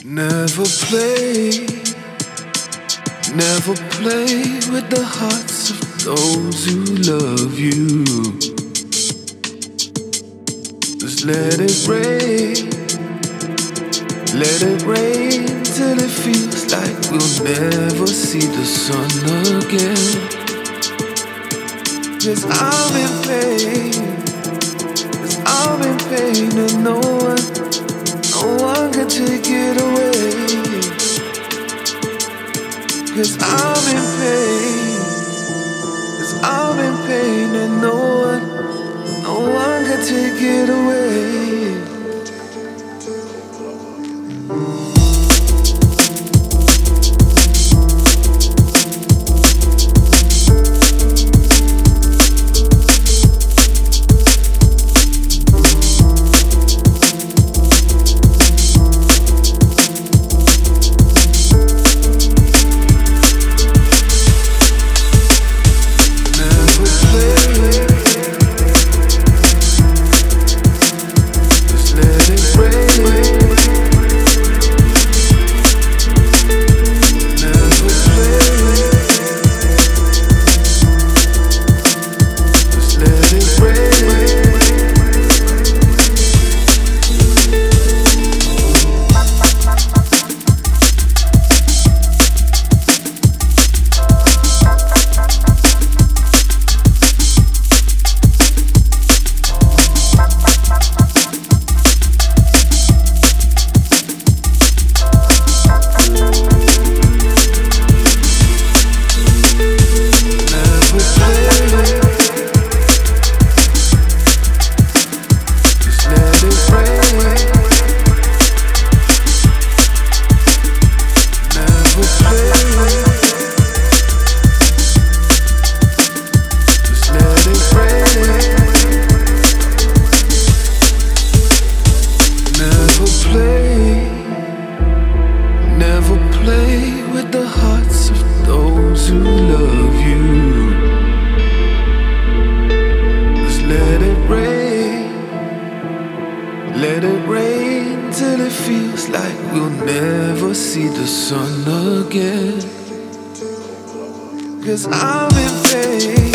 Never play, never play with the hearts of those who love you. Just let it rain till it feels like we'll never see the sun again. 'Cause I'm in pain, 'cause I'm in pain and no one can take it away. 'Cause I'm in pain, 'cause I'm in pain and no one can take it away. Never play with the hearts of those who love you. Just let it rain till it feels like we'll never see the sun again. 'Cause I'm in pain.